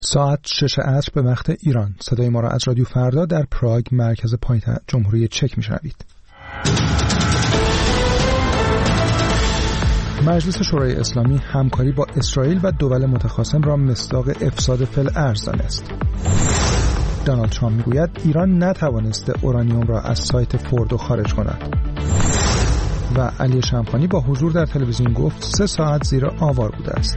ساعت 6 عصر به وقت ایران. صدای ما را از رادیو فردا در پراگ، مرکز پایتخت جمهوری چک میشنوید. مجلس شورای اسلامی همکاری با اسرائیل و دول متخاصم را مصداق افساد فی الارض دانست. دونالد ترامپ میگوید ایران نتوانسته اورانیوم را از سایت فوردو خارج کند. و علی شمخانی با حضور در تلویزیون گفت 3 ساعت زیر آوار بوده است.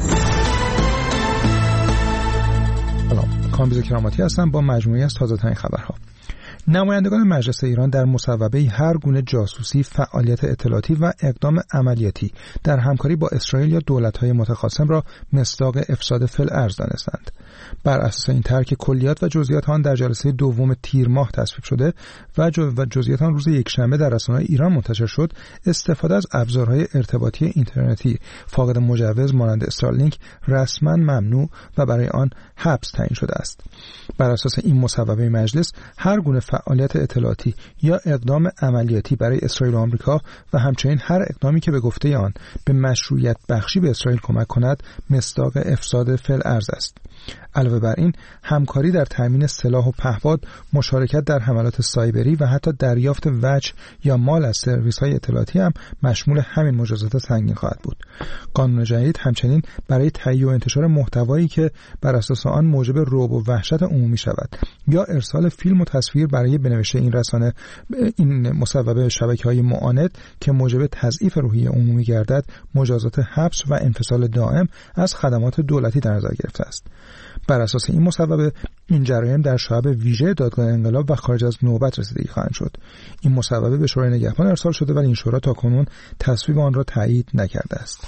سلام، کامبیز کراماتی هستم با مجموعی از تازه‌ترین خبرها. نمایندگان مجلس ایران در مصوبه هر گونه جاسوسی، فعالیت اطلاعاتی و اقدام عملیاتی در همکاری با اسرائیل یا دولت‌های متخاصم را مصداق افساد فی الارض دانستند. بر اساس این ترک کلیات و جزئیات آن در جلسه دوم تیر ماه تصویب شده و جزئیات آن روز یکشنبه در رسانه‌های ایران منتشر شد، استفاده از ابزارهای ارتباطی اینترنتی فاقد مجوز مانند استارلینک رسما ممنوع و برای آن حبس تعیین شده است. بر اساس این مصوبه مجلس هر گونه فعالیت اطلاعاتی یا اقدام عملیاتی برای اسرائیل و آمریکا و همچنین هر اقدامی که به گفته آن به مشروعیت بخشی به اسرائیل کمک کند مصداق افساد فی الارض است. علاوه بر این، همکاری در تامین سلاح و پهپاد، مشارکت در حملات سایبری و حتی دریافت وجه یا مال از سرویس‌های اطلاعاتی هم مشمول همین مجازات سنگین خواهد بود. قانون جدید همچنین برای تهیه و انتشار محتوایی که بر اساس آن موجب رعب و وحشت عمومی شود یا ارسال فیلم و تصویر برای بنوشته این رسانه این مصوبه شبکه‌های معاند که موجب تضعیف روحیه عمومی گردد، مجازات حبس و انفصال دائم از خدمات دولتی در نظر گرفته است. بر اساس این مصوبه این جرایم در شعب ویژه دادگاه انقلاب و خارج از نوبت رسیدگی خواهند شد. این مصوبه به شورای نگهبان ارسال شده ولی این شورا تاکنون تصویب آن را تایید نکرده است.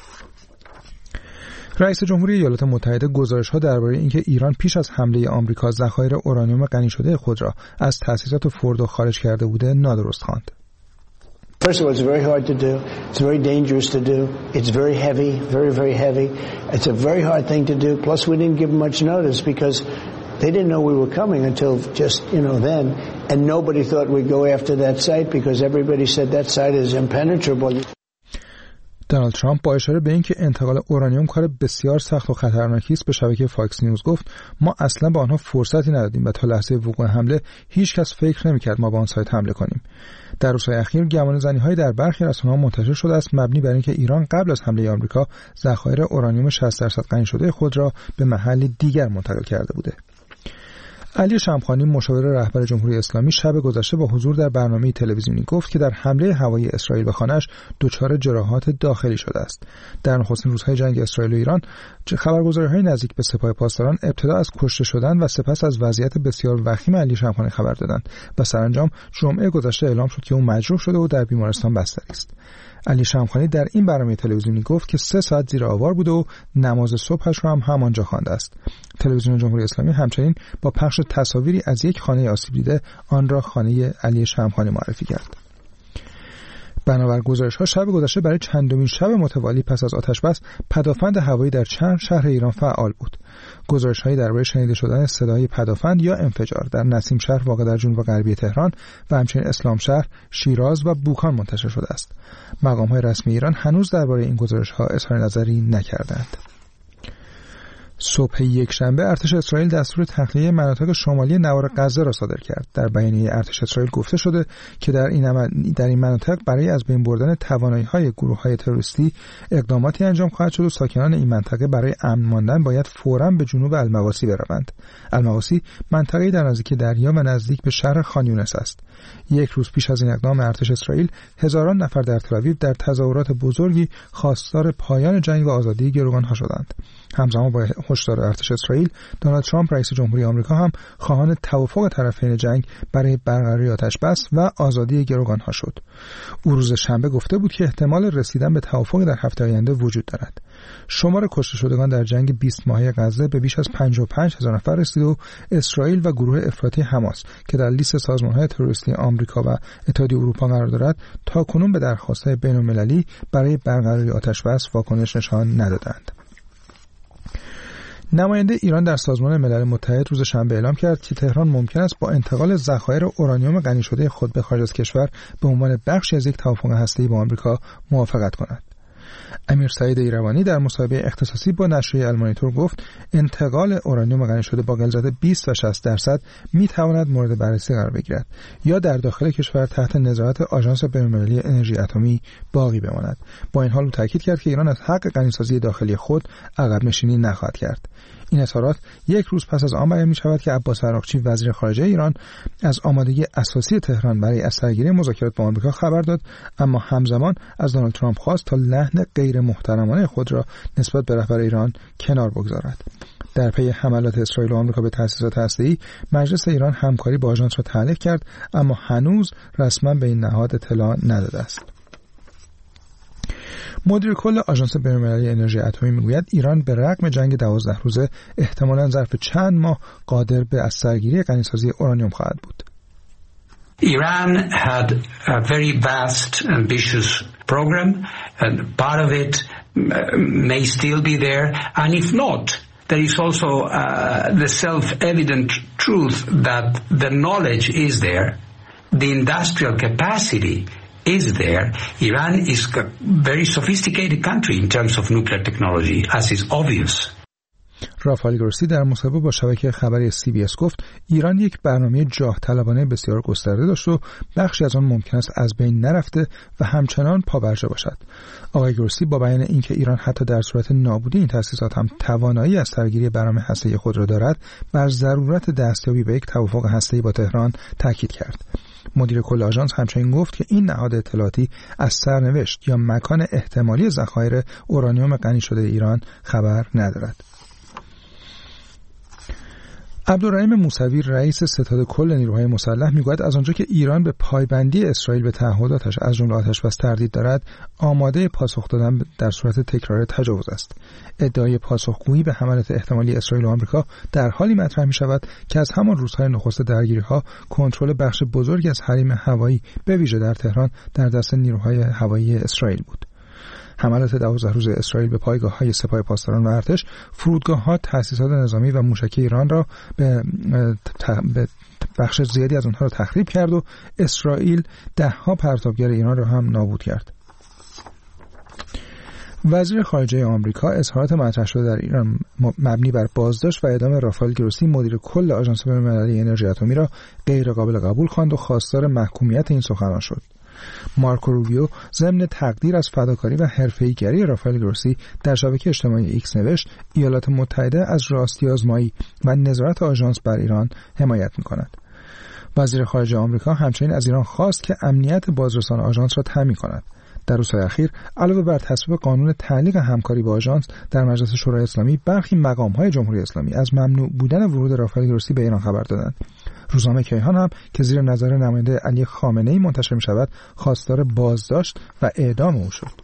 رئیس جمهوری ایالات متحده گزارش‌ها درباره اینکه ایران پیش از حمله آمریکا ذخایر اورانیوم غنی شده خود را از تأسیسات فوردو خارج کرده بوده نادرست خواند. First of all, it's very hard to do. It's very dangerous to do. It's very heavy, very, very heavy. It's a very hard thing to do. Plus, we didn't give much notice because they didn't know we were coming until just, then. And nobody thought we'd go after that site because everybody said that site is impenetrable. دونالد ترامپ با اشاره به اینکه انتقال اورانیوم کار بسیار سخت و خطرناکی است به شبکه فاکس نیوز گفت ما اصلا به آنها فرصتی ندادیم و تا لحظه وقوع حمله هیچ کس فکر نمی‌کرد ما به آن سایت حمله کنیم. در روزهای اخیر گمانه‌زنی‌های در برخی رسانه‌ها منتشر شده است مبنی بر اینکه ایران قبل از حمله آمریکا ذخایر اورانیوم 60% غنی شده خود را به محلی دیگر منتقل کرده بوده. علی شمخانی مشاور رهبر جمهوری اسلامی شب گذشته با حضور در برنامه تلویزیونی گفت که در حمله هوایی اسرائیل به خانه‌اش دچار جراحات داخلی شده است. در نخستین روزهای جنگ اسرائیل و ایران خبرگزاری‌های نزدیک به سپاه پاسداران ابتدا از کشته شدن و سپس از وضعیت بسیار وخیم علی شمخانی خبر دادند و سرانجام جمعه گذشته اعلام شد که او مجروح شده و در بیمارستان بستری است. علی شمخانی در این برنامه تلویزیونی گفت که 3 ساعت زیر آوار بوده و نماز صبحش را هم همانجا خوانده است. تلویزیون جمهوری اسلامی همچنین با پخش تصاویری از یک خانه آسیب دیده آن را خانه علی شمخانی معرفی کرد. بنابر گزارش‌ها شب گذشته برای چندمین شب متوالی پس از آتش‌بس پدافند هوایی در چند شهر ایران فعال بود. گزارش‌هایی درباره شنیده شدن صدای پدافند یا انفجار در نسیم شهر واقع در جنوب غربی تهران و همچنین اسلام شهر، شیراز و بوکان منتشر شده است. مقام‌های رسمی ایران هنوز درباره این گزارش‌ها اظهار نظری نکردند. صبح یکشنبه ارتش اسرائیل دستور تخلیه مناطق شمالی نوار غزه را صادر کرد. در بیانیه ارتش اسرائیل گفته شده که در این مناطق برای از بین بردن توانایی‌های گروه‌های تروریستی اقداماتی انجام خواهد شد و ساکنان این منطقه برای امن ماندن باید فوراً به جنوب المواسی بروند. المواسی منطقه‌ای در نزدیکی دریا و نزدیک به شهر خان یونس است. یک روز پیش از این اقدام ارتش اسرائیل هزاران نفر در تل‌آویو در تظاهرات بزرگی خواستار پایان جنگ و آزادی گروگان‌ها شدند. همزمان با هشدار ارتش اسرائیل، دونالد ترامپ رئیس جمهوری آمریکا هم خواهان توافق طرفین جنگ برای برقراری آتش‌بس و آزادی گروگان‌ها شد. او روز شنبه گفته بود که احتمال رسیدن به توافق در هفته آینده وجود دارد. شمار کشته شدگان در جنگ 20 ماهه غزه به بیش از 55,000 نفر رسید و اسرائیل و گروه افراطی حماس که در لیست سازمان‌های تروریستی آمریکا و اتحادیه اروپا قرار دارد تاکنون به درخواست‌های بین‌المللی برای برقراری آتش‌بس واکنش نشان ندادند. نماینده ایران در سازمان ملل متحد روز شنبه اعلام کرد که تهران ممکن است با انتقال ذخایر اورانیوم غنی شده خود به خارج از کشور به عنوان بخشی از یک توافق هسته‌ای با آمریکا موافقت کند. امیر سعید ایروانی در مصاحبه اختصاصی با نشریه المانیتور گفت انتقال اورانیوم غنی شده با غلظت 20 و 60% میتواند مورد بررسی قرار بگیرد یا در داخل کشور تحت نظارت آژانس بین‌المللی انرژی اتمی باقی بماند. با این حال او تاکید کرد که ایران از حق غنیسازی داخلی خود عقب نشینی نخواهد کرد. این اظهارات یک روز پس از آن بیان می‌شود که عباس عراقچی وزیر خارجه ایران از آمادگی اساسی تهران برای از سرگیری مذاکرات با آمریکا خبر داد، اما همزمان از دونالد ترامپ خواست تا لحن غیر محترمانه خود را نسبت به رهبر ایران کنار بگذارد. در پی حملات اسرائیل و آمریکا به تأسیسات هسته‌ای، مجلس ایران همکاری با آژانس را تعلیق کرد، اما هنوز رسما به این نهاد اطلاع نداده است. مدیر کل آژانس بین‌المللی انرژی اتمی میگوید ایران به رغم جنگ 12 روزه احتمالاً ظرف چند ماه قادر به از سرگیری غنیسازی اورانیوم خواهد بود. Iran had a very vast, ambitious program, and part of it may still be there, and if not, there is also the self-evident truth that the knowledge is there, the industrial capacity is there. Iran is a very sophisticated country in terms of nuclear technology, as is obvious. رافائل گروسی در مصاحبه با شبکه خبری CBS گفت ایران یک برنامه جاه طلبانه بسیار گسترده داشت و بخشی از آن ممکن است از بین نرفته و همچنان پابرجا باشد. آقای گروسی با بیان اینکه ایران حتی در صورت نابودی این تأسیسات هم توانایی از سرگیری برنامه هسته‌ای خود را دارد، بر ضرورت دستیابی به یک توافق هسته‌ای با تهران تاکید کرد. مدیر کل آژانس همچنین گفت که این نهاد اطلاعاتی از سرنوشت یا مکان احتمالی ذخایر اورانیوم غنی شده ایران خبر ندارد. عبدالرحیم موسوی رئیس ستاد کل نیروهای مسلح میگوید از آنجا که ایران به پایبندی اسرائیل به تعهداتش از جمله آتش‌بس تردید دارد، آماده پاسخ دادن در صورت تکرار تجاوز است. ادعای پاسخگویی به حملات احتمالی اسرائیل و آمریکا در حالی مطرح می‌شود که از همان روزهای نخست درگیری‌ها کنترل بخش بزرگی از حریم هوایی به ویژه در تهران در دست نیروهای هوایی اسرائیل بود. حملات 12 روز اسرائیل به پایگاه‌های سپاه پاسداران و ارتش، فرودگاه‌ها، تأسیسات نظامی و موشکی ایران را به بخش زیادی از آنها را تخریب کرد و اسرائیل ده‌ها پرتابگر ایران را هم نابود کرد. وزیر خارجه آمریکا اظهارات مطرح شده در ایران مبنی بر بازداشت و اعدام رافائل گروسی مدیر کل آژانس بین‌المللی انرژی اتمی را غیر قابل قبول خواند و خواستار محکومیت این سخنان شد. مارکو روبیو ضمن تقدیر از فداکاری و حرفه‌ای‌گری رافائل گروسی در شبکه اجتماعی ایکس نوشت ایالات متحده از راستی آزمایی و نظارت آژانس بر ایران حمایت می‌کند. وزیر خارجه آمریکا همچنین از ایران خواست که امنیت بازرسان آژانس را تامین کند. در روزهای اخیر علاوه بر تصویب قانون تعلیق همکاری با آژانس در مجلس شورای اسلامی، برخی مقام‌های جمهوری اسلامی از ممنوع بودن ورود رافائل گروسی به ایران خبر دادند. روزنامه کیهان هم که زیر نظر نماینده علی خامنه‌ای منتشر می‌شود، خواستار بازداشت و اعدام او شد.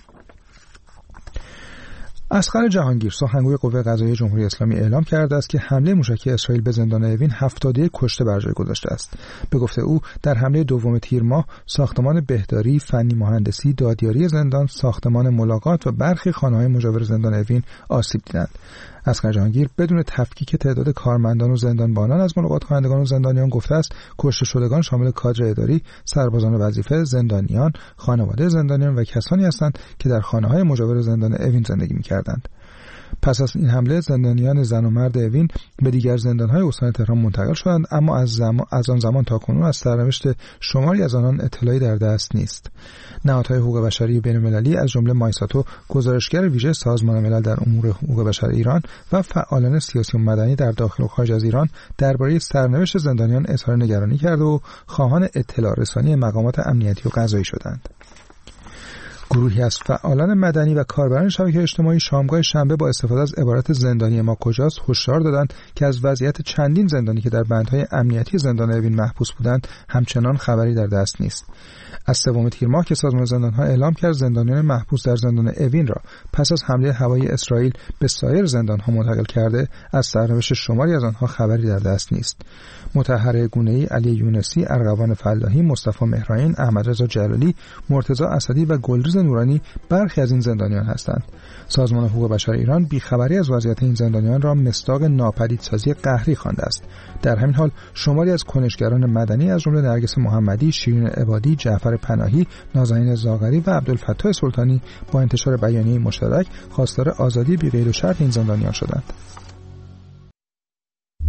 اصغر جهانگیر سخنگوی قوه قضاییه جمهوری اسلامی اعلام کرده است که حمله موشکی اسرائیل به زندان اوین 71 کشته بر جای گذاشته است. به گفته او در حمله دوم تیر ماه ساختمان بهداری، فنی مهندسی، دادیاری زندان، ساختمان ملاقات و برخی خانه‌های مجاور زندان اوین آسیب دیدند. اصغر جهانگیر بدون تفکیک تعداد کارمندان و زندانبانان از ملاقات کنندگان و زندانیان گفته است کشته شدگان شامل کادر اداری، سربازان وظیفه، زندانیان، خانواده زندانیان و کسانی هستند که در خانه‌های مجاور زندان اوین زندگی می‌کردند. پس از این حمله زندانیان زن و مرد اوین به دیگر زندان‌های استان تهران منتقل شدند، اما از آن زمان تا کنون از سرنوشت شماری از آنان اطلاعی در دست نیست. نهادهای حقوق بشری بین‌المللی از جمله مایساتو، گزارشگر ویژه سازمان ملل در امور حقوق بشر ایران و فعالان سیاسی و مدنی در داخل و خارج از ایران درباره سرنوشت زندانیان اظهار نگرانی کرده و خواهان اطلاع رسانی مقامات امنیتی و قضایی شدند. گروهی از فعالان مدنی و کاربران شبکه اجتماعی شامگاه شنبه با استفاده از عبارت زندانی ما کجاست هشدار دادند که از وضعیت چندین زندانی که در بندهای امنیتی زندان اوین محبوس بودند همچنان خبری در دست نیست. از سوم تیر ماه که سازمان زندان‌ها اعلام کرد زندانیان محبوس در زندان اوین را پس از حمله هوایی اسرائیل به سایر زندان‌ها منتقل کرده، از سرنوشت شماری از آنها خبری در دست نیست. مطهر گونه‌ای، علی یونسی، ارغوان فلاحی، مصطفی مهرائین، احمد رضا جلالی، مرتضی اسدی و گلریز نورانی برخی از این زندانیان هستند. سازمان حقوق بشر ایران بیخبری از وضعیت این زندانیان را مصداق ناپدیدسازی قهری خوانده است. در همین حال شماری از کنشگران مدنی از جمله نرگس محمدی، شیرین عبادی، جعفر پناهی، نازنین زاغری و عبدالفتاح سلطانی با انتشار بیانیه مشترک خواستار آزادی بی قید و شرط این زندانیان شدند.